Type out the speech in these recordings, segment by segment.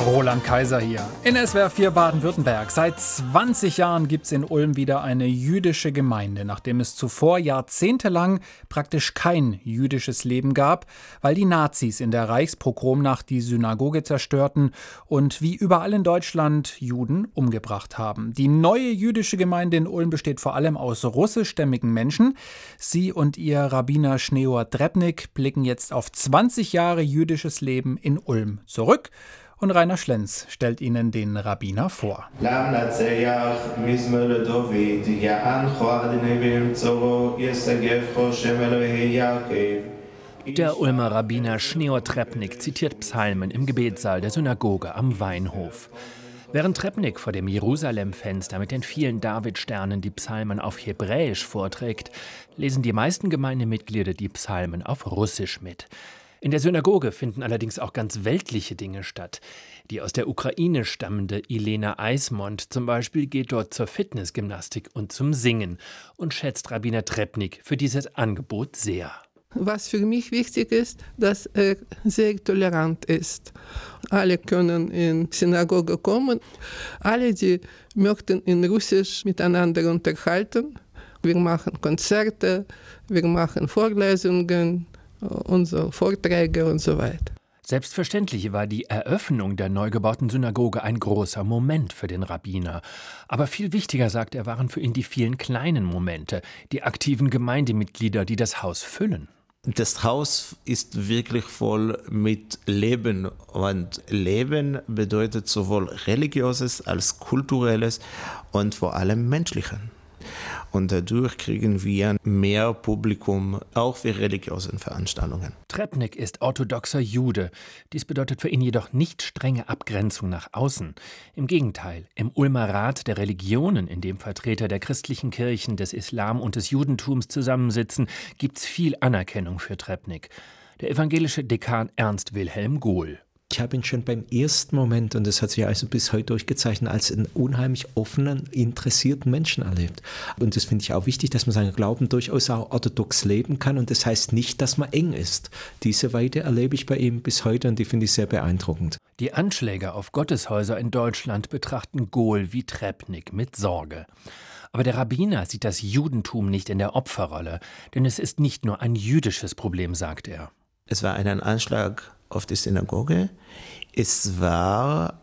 Roland Kaiser hier. In SWR 4 Baden-Württemberg. Seit 20 Jahren gibt es in Ulm wieder eine jüdische Gemeinde, nachdem es zuvor jahrzehntelang praktisch kein jüdisches Leben gab, weil die Nazis in der Reichspogromnacht die Synagoge zerstörten und wie überall in Deutschland Juden umgebracht haben. Die neue jüdische Gemeinde in Ulm besteht vor allem aus russischstämmigen Menschen. Sie und ihr Rabbiner Schneor Trepnik blicken jetzt auf 20 Jahre jüdisches Leben in Ulm zurück. Und Rainer Schlenz stellt Ihnen den Rabbiner vor. Der Ulmer Rabbiner Schneor Trepnik zitiert Psalmen im Gebetssaal der Synagoge am Weinhof. Während Trepnik vor dem Jerusalem-Fenster mit den vielen Davidsternen die Psalmen auf Hebräisch vorträgt, lesen die meisten Gemeindemitglieder die Psalmen auf Russisch mit. In der Synagoge finden allerdings auch ganz weltliche Dinge statt. Die aus der Ukraine stammende Elena Eismont zum Beispiel geht dort zur Fitnessgymnastik und zum Singen und schätzt Rabbiner Trepnik für dieses Angebot sehr. Was für mich wichtig ist, dass er sehr tolerant ist. Alle können in die Synagoge kommen. Alle, die möchten in Russisch miteinander unterhalten. Wir machen Konzerte, wir machen Vorlesungen, unsere Vorträge und so weiter. Selbstverständlich war die Eröffnung der neu gebauten Synagoge ein großer Moment für den Rabbiner. Aber viel wichtiger, sagt er, waren für ihn die vielen kleinen Momente, die aktiven Gemeindemitglieder, die das Haus füllen. Das Haus ist wirklich voll mit Leben. Und Leben bedeutet sowohl religiöses als kulturelles und vor allem menschliches. Und dadurch kriegen wir mehr Publikum, auch für religiöse Veranstaltungen. Trepnik ist orthodoxer Jude. Dies bedeutet für ihn jedoch nicht strenge Abgrenzung nach außen. Im Gegenteil, im Ulmer Rat der Religionen, in dem Vertreter der christlichen Kirchen, des Islam und des Judentums zusammensitzen, gibt's viel Anerkennung für Trepnik. Der evangelische Dekan Ernst Wilhelm Gohl. Ich habe ihn schon beim ersten Moment, und das hat sich also bis heute durchgezeichnet, als einen unheimlich offenen, interessierten Menschen erlebt. Und das finde ich auch wichtig, dass man seinen Glauben durchaus auch orthodox leben kann. Und das heißt nicht, dass man eng ist. Diese Weite erlebe ich bei ihm bis heute und die finde ich sehr beeindruckend. Die Anschläge auf Gotteshäuser in Deutschland betrachten Gohl wie Trepnik mit Sorge. Aber der Rabbiner sieht das Judentum nicht in der Opferrolle, denn es ist nicht nur ein jüdisches Problem, sagt er. Es war ein Anschlag auf die Synagoge. Es war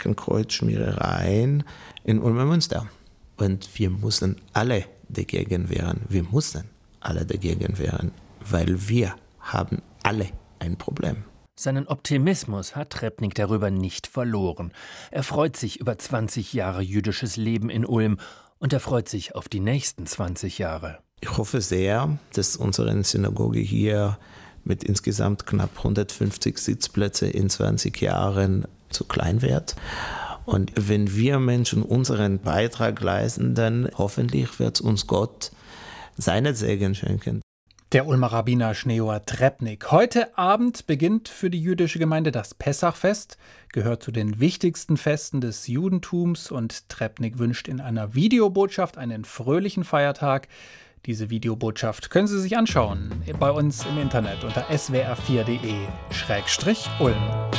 Hakenkreuzschmierereien in Ulmer Münster. Und wir mussten alle dagegen wehren. Wir mussten alle dagegen wehren, weil wir haben alle ein Problem. Seinen Optimismus hat Trepnik darüber nicht verloren. Er freut sich über 20 Jahre jüdisches Leben in Ulm und er freut sich auf die nächsten 20 Jahre. Ich hoffe sehr, dass unsere Synagoge hier mit insgesamt knapp 150 Sitzplätzen in 20 Jahren zu klein wird. Und wenn wir Menschen unseren Beitrag leisten, dann hoffentlich wird uns Gott seinen Segen schenken. Der Ulmer Rabbiner Schneor Trepnik. Heute Abend beginnt für die jüdische Gemeinde das Pessachfest, gehört zu den wichtigsten Festen des Judentums und Trepnik wünscht in einer Videobotschaft einen fröhlichen Feiertag. Diese Videobotschaft können Sie sich anschauen bei uns im Internet unter swr4.de/Ulm.